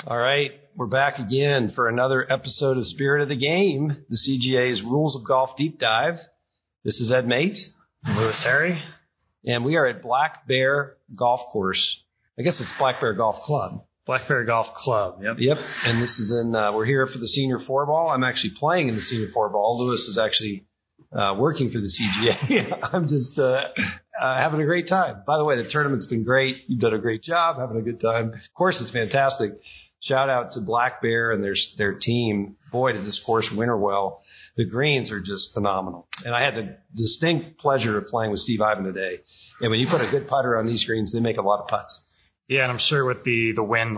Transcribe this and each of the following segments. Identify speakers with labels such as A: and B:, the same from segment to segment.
A: All right, we're back again for another episode of Spirit of the Game, the CGA's Rules of Golf Deep Dive. This is Ed Mate.
B: Lewis Harry.
A: And we are at Black Bear Golf Course. I guess it's Black Bear Golf Club.
B: Black Bear Golf Club, yep.
A: Yep, and this is we're here for the Senior Four Ball. I'm actually playing in the Senior Four Ball. Lewis is actually working for the CGA. I'm just having a great time. By the way, the tournament's been great. You've done a great job, having a good time. Of course, it's fantastic. Shout out to Black Bear and their team. Boy, did this course winter well. The greens are just phenomenal. And I had the distinct pleasure of playing with Steve Ivan today. And when you put a good putter on these greens, they make a lot of putts.
B: Yeah, and I'm sure with the wind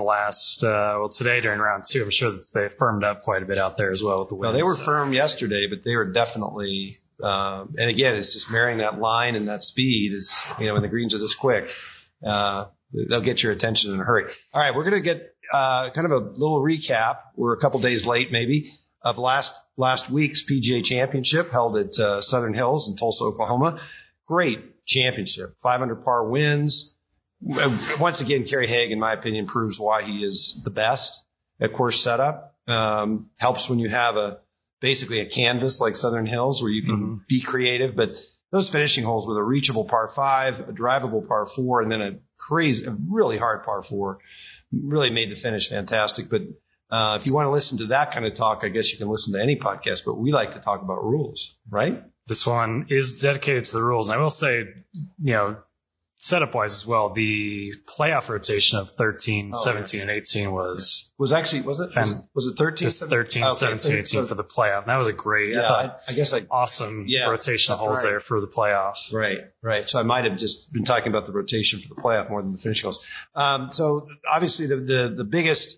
B: today during round two, I'm sure that they firmed up quite a bit out there as well with the wind.
A: Well, they were firm yesterday, but they were definitely, and again, it's just marrying that line and that speed is, when the greens are this quick, they'll get your attention in a hurry. All right, we're going to get kind of a little recap. We're a couple days late maybe of last week's PGA Championship held at Southern Hills in Tulsa, Oklahoma. Great championship. 500 par wins. Once again, Kerry Haigh, in my opinion, proves why he is the best at course setup. Helps when you have basically a canvas like Southern Hills where you can be creative, but those finishing holes with a reachable par 5, a drivable par 4, and then a really hard par 4 really made the finish fantastic. But if you want to listen to that kind of talk, I guess you can listen to any podcast, but we like to talk about rules, right?
B: This one is dedicated to the rules. And I will say, setup-wise as well, the playoff rotation of 13, 17, and 18 was it 13?
A: Just
B: 13, 17, 18 for the playoff. And that was a great, awesome rotation of holes there for the playoffs.
A: Right. So I might have just been talking about the rotation for the playoff more than the finishing holes. So obviously the biggest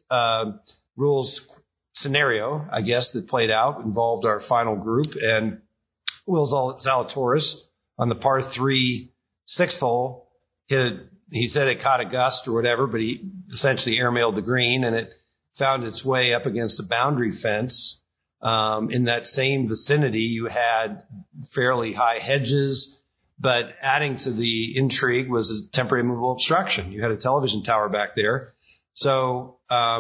A: rules scenario, I guess, that played out involved our final group, and Will Zalatoris on the par 3 6th hole. He said it caught a gust or whatever, but he essentially airmailed the green, and it found its way up against the boundary fence. In that same vicinity, you had fairly high hedges, but adding to the intrigue was a temporary movable obstruction. You had a television tower back there. So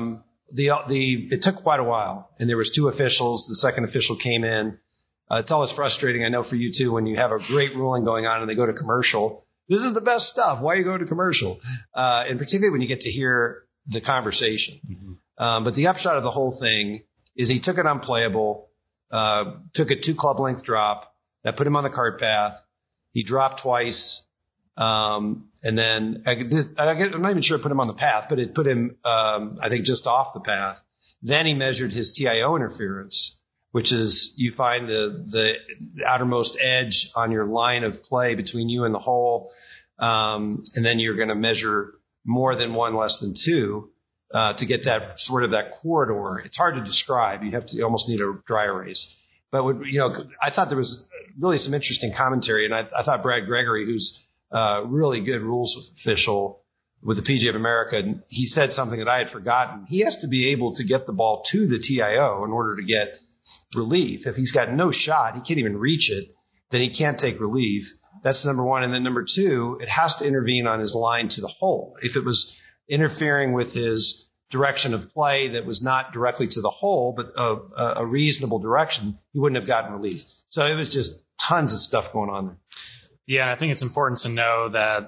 A: it took quite a while, and there was 2 officials. The second official came in. It's always frustrating, I know, for you too, when you have a great ruling going on and they go to commercial. This is the best stuff. Why are you going to commercial? And particularly when you get to hear the conversation. But the upshot of the whole thing is he took it unplayable, took a 2 club length drop that put him on the cart path. He dropped twice. And then I'm not even sure it put him on the path, but it put him, I think, just off the path. Then he measured his TIO interference, which is you find the outermost edge on your line of play between you and the hole. And then you're going to measure more than 1, less than 2, to get that sort of that corridor. It's hard to describe. You almost need a dry erase. But I thought there was really some interesting commentary, and I thought Brad Gregory, who's really good rules official with the PGA of America, and he said something that I had forgotten. He has to be able to get the ball to the TIO in order to get relief. If he's got no shot, he can't even reach it, then he can't take relief. That's number 1. And then number 2, it has to intervene on his line to the hole. If it was interfering with his direction of play that was not directly to the hole, but a reasonable direction, he wouldn't have gotten relief. So it was just tons of stuff going on there.
B: Yeah, I think it's important to know that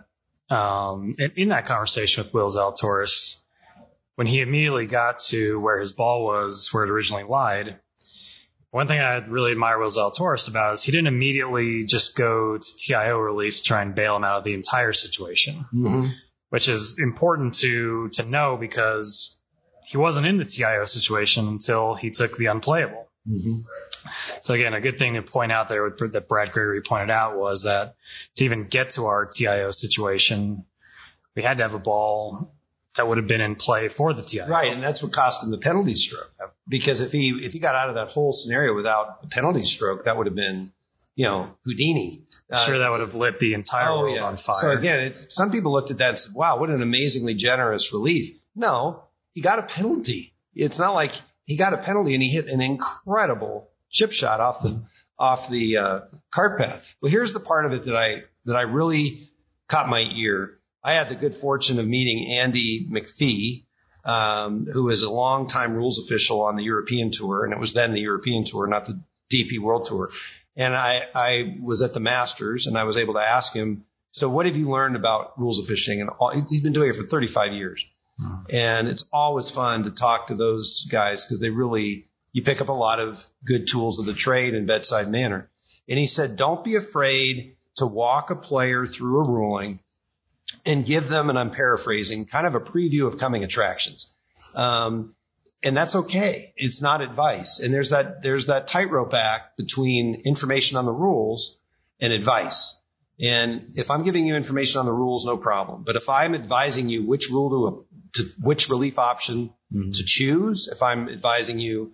B: in that conversation with Will Zalatoris, when he immediately got to where his ball was, where it originally lied, one thing I really admire Will Zalatoris about is he didn't immediately just go to TIO relief to try and bail him out of the entire situation, which is important to know because he wasn't in the TIO situation until he took the unplayable. So again, a good thing to point out there that Brad Gregory pointed out was that to even get to our TIO situation, we had to have a ball that would have been in play for the TIO.
A: Right, and that's what cost him the penalty stroke. Because if he got out of that whole scenario without a penalty stroke, that would have been, Houdini.
B: Sure, that would have lit the entire world on fire.
A: So again, some people looked at that and said, wow, what an amazingly generous relief. No, he got a penalty. It's not like he got a penalty and he hit an incredible chip shot off the cart path. Well, here's the part of it that I really caught my ear. I had the good fortune of meeting Andy McPhee, who is a longtime rules official on the European Tour, and it was then the European Tour, not the DP World Tour. And I was at the Masters, and I was able to ask him, so what have you learned about rules officiating? And he's been doing it for 35 years. And it's always fun to talk to those guys because you pick up a lot of good tools of the trade in bedside manner. And he said, don't be afraid to walk a player through a ruling and give them, and I'm paraphrasing, kind of a preview of coming attractions. And that's okay. It's not advice. And there's that tightrope act between information on the rules and advice. And if I'm giving you information on the rules, no problem. But if I'm advising you which rule which relief option to choose, if I'm advising you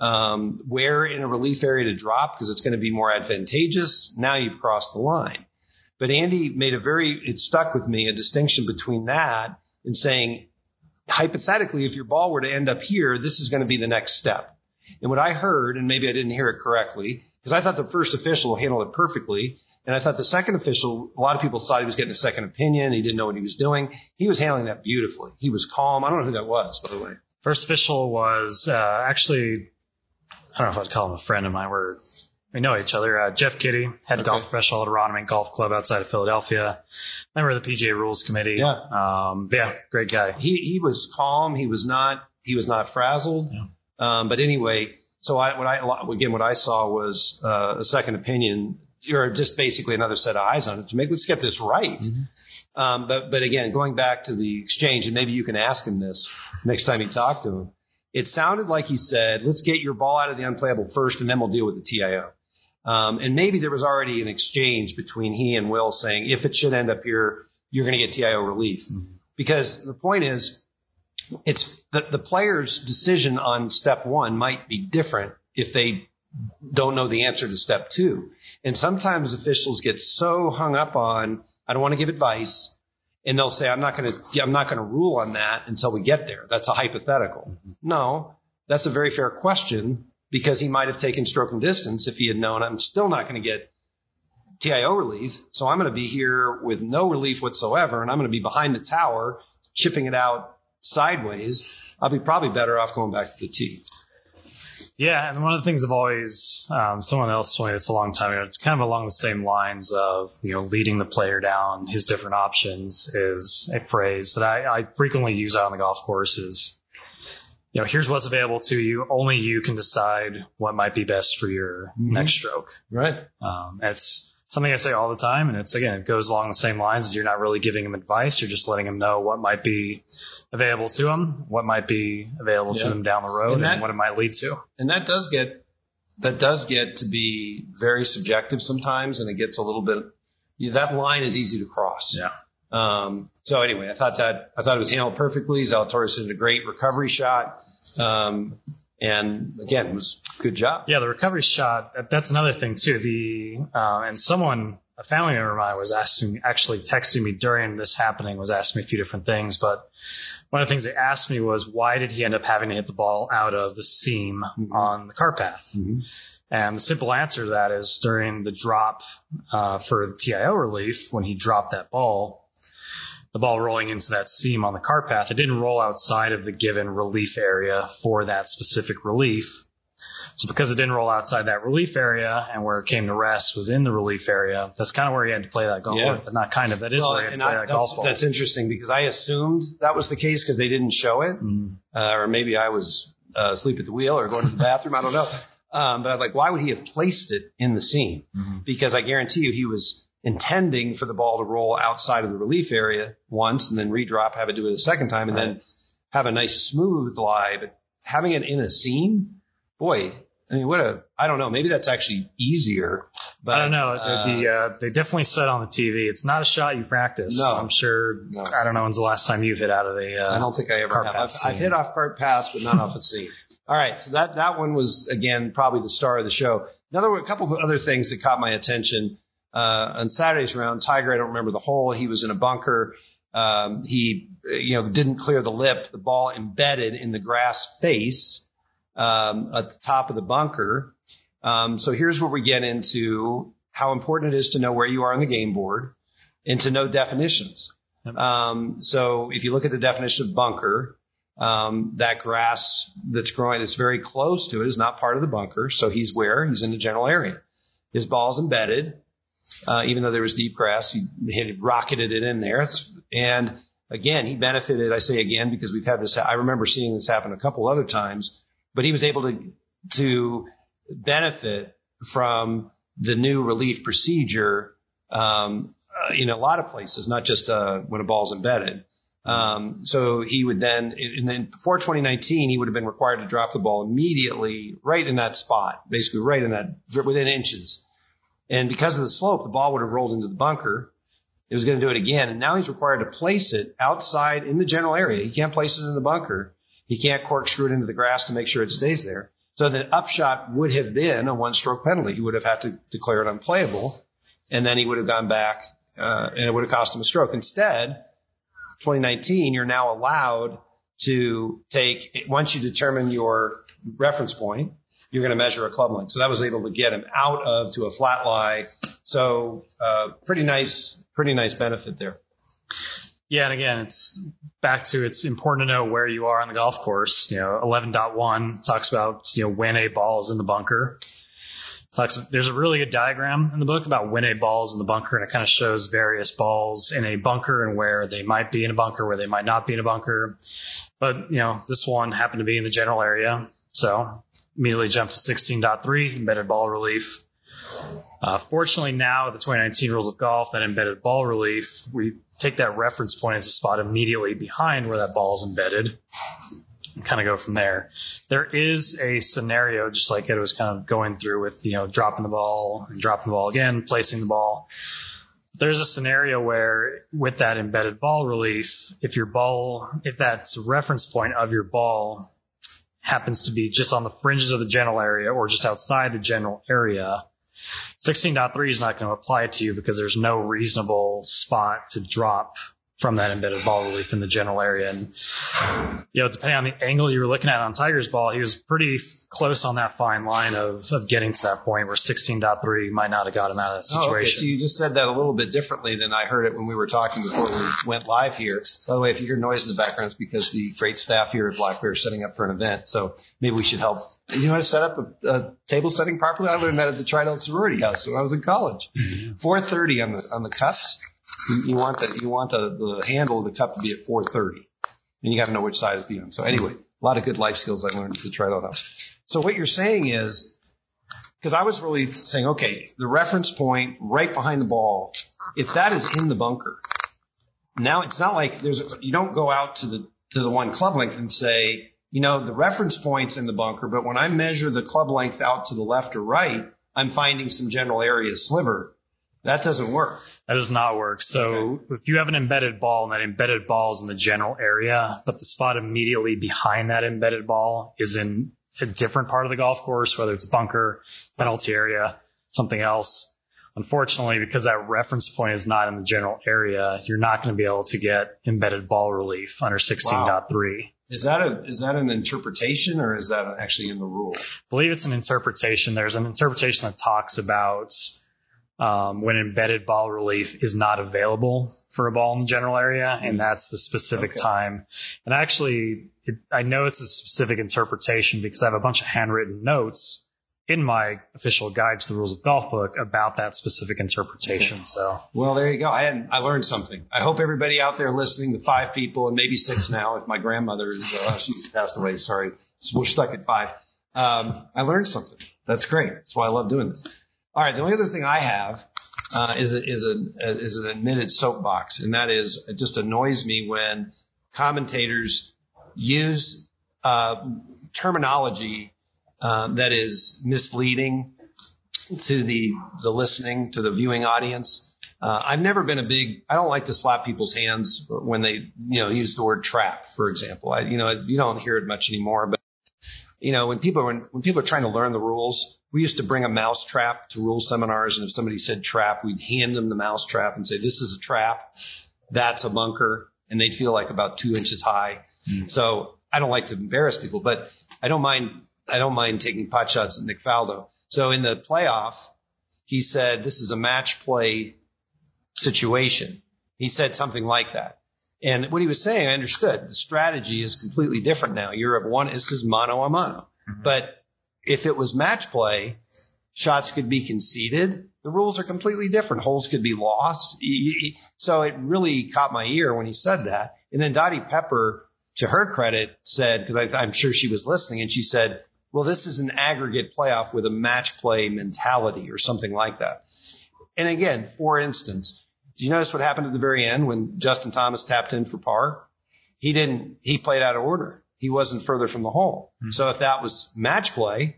A: where in a relief area to drop because it's going to be more advantageous, now you've crossed the line. But Andy made it stuck with me, a distinction between that and saying, hypothetically, if your ball were to end up here, this is going to be the next step. And what I heard, and maybe I didn't hear it correctly, because I thought the first official handled it perfectly. And I thought the second official, a lot of people thought he was getting a second opinion. He didn't know what he was doing. He was handling that beautifully. He was calm. I don't know who that was, by the way.
B: First official was actually, I don't know if I'd call him a friend of mine. We know each other. Jeff Kitty, head golf professional at Aronimink Golf Club outside of Philadelphia. Member of the PGA Rules Committee.
A: Yeah.
B: Great guy.
A: He was calm. He was not frazzled. Yeah. But anyway, so what I saw was a second opinion, or just basically another set of eyes on it let's get this right. Mm-hmm. But again, going back to the exchange, and maybe you can ask him this next time you talk to him. It sounded like he said, let's get your ball out of the unplayable first, and then we'll deal with the TIO. And maybe there was already an exchange between he and Will saying, if it should end up here, you're going to get TIO relief. Mm-hmm. Because the point is, it's the player's decision on step one might be different if they don't know the answer to step two. And sometimes officials get so hung up on, I don't want to give advice. And they'll say, I'm not going to rule on that until we get there. That's a hypothetical. Mm-hmm. No, that's a very fair question, because he might have taken stroke and distance if he had known I'm still not going to get TIO relief. So I'm going to be here with no relief whatsoever. And I'm going to be behind the tower, chipping it out sideways. I'll be probably better off going back to the tee.
B: Yeah, and one of the things I've always, someone else told me this a long time ago, it's kind of along the same lines of, leading the player down his different options, is a phrase that I frequently use out on the golf course is, here's what's available to you. Only you can decide what might be best for your next stroke.
A: Right.
B: It's something I say all the time, and it goes along the same lines as you're not really giving him advice. You're just letting him know what might be available to him, what might be available to them down the road, and what it might lead to.
A: And that does get to be very subjective sometimes, and it gets a little bit, that line is easy to cross.
B: Yeah.
A: So anyway, I thought it was handled perfectly. Zalatoris did a great recovery shot. And again, it was a good job.
B: Yeah, the recovery shot, that's another thing too. And a family member of mine was texting me during this happening, was asking me a few different things. But one of the things they asked me was, why did he end up having to hit the ball out of the seam on the cart path? Mm-hmm. And the simple answer to that is, during the drop for the TIO relief, when he dropped that ball, the ball rolling into that seam on the cart path, it didn't roll outside of the given relief area for that specific relief. So because it didn't roll outside that relief area, and where it came to rest was in the relief area, that's kind of where he had to play that golf ball. But not kind of, that is where he had to play that golf ball.
A: That's interesting, because I assumed that was the case because they didn't show it. Or maybe I was asleep at the wheel or going to the bathroom. I don't know. But I was like, why would he have placed it in the seam? Mm-hmm. Because I guarantee you he was intending for the ball to roll outside of the relief area once and then redrop, have it do it a second time, and then have a nice smooth lie. But having it in a seam, boy, I mean, I don't know. Maybe that's actually easier. But
B: I don't know. They definitely said on the TV, it's not a shot you practice.
A: No.
B: I'm sure. No. I don't know when's the last time you've hit out of the
A: I don't think I ever have. I've hit off cart pass, but not off the seam. All right. So that one was, again, probably the star of the show. A couple of other things that caught my attention. On Saturday's round, Tiger, I don't remember the hole. He was in a bunker. He didn't clear the lip. The ball embedded in the grass face at the top of the bunker. So here's where we get into how important it is to know where you are on the game board and to know definitions. So if you look at the definition of bunker, that grass that's growing, that's very close to it, is not part of the bunker. So he's in the general area. His ball's embedded. Even though there was deep grass, he had rocketed it in there. And again, he benefited. I say again, because we've had this. I remember seeing this happen a couple other times, but he was able to benefit from the new relief procedure, in a lot of places, not just, when a ball's embedded. So he would then before 2019, he would have been required to drop the ball immediately right in that spot, basically right in that, within inches. And because of the slope, the ball would have rolled into the bunker. It was going to do it again. And now he's required to place it outside in the general area. He can't place it in the bunker. He can't corkscrew it into the grass to make sure it stays there. So the upshot would have been a 1-stroke penalty. He would have had to declare it unplayable. And then he would have gone back, and it would have cost him a stroke. Instead, 2019, you're now allowed to once you determine your reference point, you're going to measure a club length. So that was able to get him out to a flat lie. So, pretty nice benefit there.
B: Yeah. And again, it's back to, it's important to know where you are on the golf course. 11.1 talks about, when a ball is in the bunker. There's a really good diagram in the book about when a ball is in the bunker, and it kind of shows various balls in a bunker and where they might be in a bunker, where they might not be in a bunker. But, this one happened to be in the general area. So immediately jumped to 16.3, embedded ball relief. Fortunately, now with the 2019 rules of golf, that embedded ball relief, we take that reference point as a spot immediately behind where that ball is embedded and kind of go from there. There is a scenario, just like Ed was kind of going through with, dropping the ball and dropping the ball again, placing the ball. There's a scenario where with that embedded ball relief, if that's reference point of your ball happens to be just on the fringes of the general area or just outside the general area, 16.3 is not going to apply to you because there's no reasonable spot to drop from that embedded ball relief in the general area. And, depending on the angle you were looking at on Tiger's ball, he was pretty close on that fine line of getting to that point where 16.3 might not have got him out of that situation.
A: Okay. So you just said that a little bit differently than I heard it when we were talking before we went live here. By the way, if you hear noise in the background, it's because the great staff here at Black Bear is setting up for an event. So maybe we should help. You know how to set up a table setting properly? I learned that at the Trident Sorority House when I was in college. 4:30 on the cups. You want the handle of the cup to be at 4:30, and you got to know which side it's on. So anyway, a lot of good life skills I learned at the Trident House. So what you're saying is, because I was really saying, okay, the reference point right behind the ball, if that is in the bunker, now it's not like you don't go out to the one club length and say, the reference point's in the bunker, but when I measure the club length out to the left or right, I'm finding some general area sliver. That doesn't work.
B: That does not work. So If you have an embedded ball and that embedded ball is in the general area, but the spot immediately behind that embedded ball is in a different part of the golf course, whether it's a bunker, penalty area, something else, unfortunately, because that reference point is not in the general area, you're not going to be able to get embedded ball relief under 16.3.
A: Wow. Is that an interpretation, or is that actually in the rule?
B: I believe it's an interpretation. There's an interpretation that talks about when embedded ball relief is not available for a ball in the general area, and that's the specific time. And actually, I know it's a specific interpretation because I have a bunch of handwritten notes in my official guide to the rules of golf book about that specific interpretation. Okay. So,
A: well, there you go. I learned something. I hope everybody out there listening, the 5 people and maybe 6 now, if my grandmother is, she's passed away. Sorry. We're stuck at 5. I learned something. That's great. That's why I love doing this. All right. The only other thing I have is an admitted soapbox, and that is, it just annoys me when commentators use terminology that is misleading to the listening, to the viewing audience. I've never been I don't like to slap people's hands when they use the word trap, for example. You don't hear it much anymore, but when people are trying to learn the rules, we used to bring a mouse trap to rule seminars, and if somebody said trap, we'd hand them the mouse trap and say, this is a trap, that's a bunker, and they'd feel like about 2 inches high. So I don't like to embarrass people, but I don't mind taking pot shots at Nick Faldo. So in the playoff, he said, this is a match play situation. He said something like that. And what he was saying, I understood. The strategy is completely different now. This is mano a mano. Mm-hmm. But if it was match play, shots could be conceded. The rules are completely different. Holes could be lost. So it really caught my ear when he said that. And then Dottie Pepper, to her credit, said, because I'm sure she was listening, and she said, well, this is an aggregate playoff with a match play mentality or something like that. And again, for instance, did you notice what happened at the very end when Justin Thomas tapped in for par? He played out of order. He wasn't further from the hole. Mm-hmm. So if that was match play,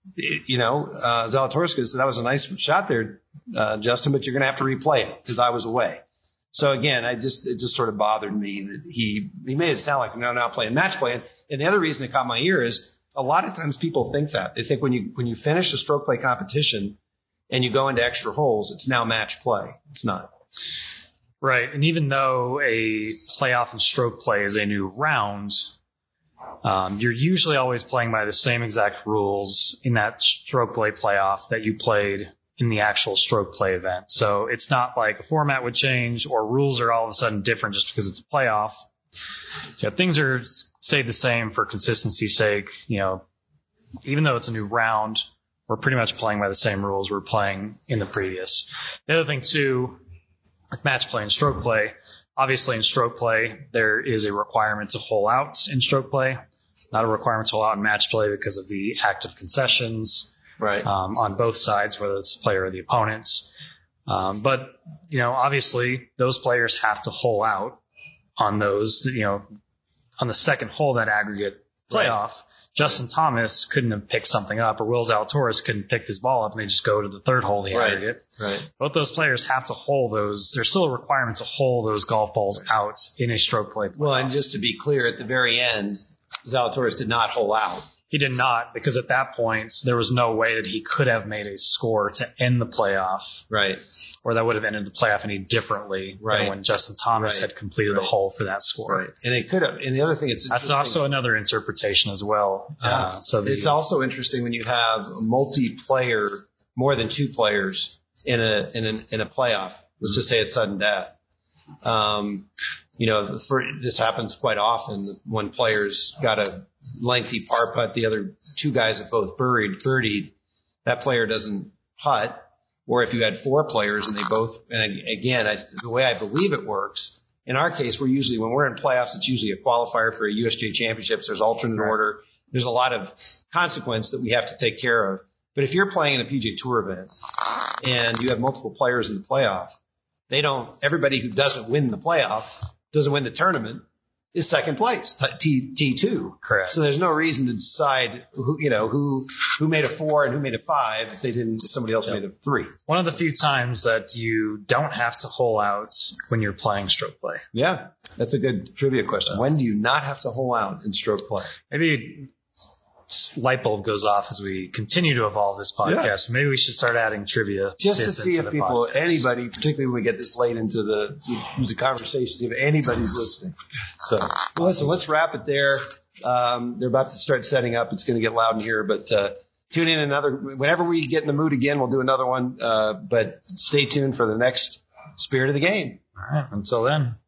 A: Zalatoris said, that was a nice shot there, Justin, but you're going to have to replay it because I was away. So again, it just sort of bothered me that he made it sound like I'm now playing match play. And the other reason it caught my ear is a lot of times people think that. They think when you finish a stroke play competition and you go into extra holes, it's now match play. It's not.
B: Right. And even though a playoff and stroke play is a new round, you're usually always playing by the same exact rules in that stroke play playoff that you played in the actual stroke play event. So it's not like a format would change or rules are all of a sudden different just because it's a playoff. So things are stayed the same for consistency's sake. Even though it's a new round, we're pretty much playing by the same rules we're playing in the previous. The other thing too, with match play and stroke play, obviously in stroke play, there is a requirement to hole out in stroke play, not a requirement to hole out in match play because of the active concessions.
A: Right.
B: On both sides, whether it's the player or the opponents. But obviously those players have to hole out on those, on the second hole, that aggregate playoff. Right. Justin Thomas couldn't have picked something up, or Will Zalatoris couldn't pick his ball up and they just go to the third hole, the aggregate.
A: Right.
B: Both those players have to hole those. There's still a requirement to hole those golf balls out in a stroke play playoff.
A: Well, and just to be clear, at the very end, Zalatoris did not hole out.
B: He did not, because at that point, there was no way that he could have made a score to end the playoff.
A: Right.
B: Or that would have ended the playoff any differently than when Justin Thomas had completed a hole for that score.
A: Right. And it could have. And the other thing,
B: that's also another interpretation as well.
A: Yeah. It's also interesting when you have a multiplayer, more than two players in a playoff. Let's just say it's sudden death. This happens quite often when players got a lengthy par putt. The other two guys have both birdied. That player doesn't putt. Or if you had four players and they both, and again, the way I believe it works, in our case, when we're in playoffs, it's usually a qualifier for a USGA championships. There's alternate order. There's a lot of consequence that we have to take care of. But if you're playing in a PGA Tour event and you have multiple players in the playoff, everybody who doesn't win the playoff, doesn't win the tournament, is second place, T2.
B: Correct.
A: So there's no reason to decide who made a 4 and who made a 5 if somebody else made a 3.
B: One of the few times that you don't have to hole out when you're playing stroke play.
A: Yeah, that's a good trivia question. When do you not have to hole out in stroke play?
B: Maybe light bulb goes off as we continue to evolve this podcast. Yeah. Maybe we should start adding trivia.
A: Just to see if anybody, particularly when we get this late into the conversation, if anybody's listening. So, listen, let's wrap it there. They're about to start setting up. It's going to get loud in here, but tune in whenever we get in the mood again, we'll do another one. But stay tuned for the next Spirit of the Game.
B: All right. Until then.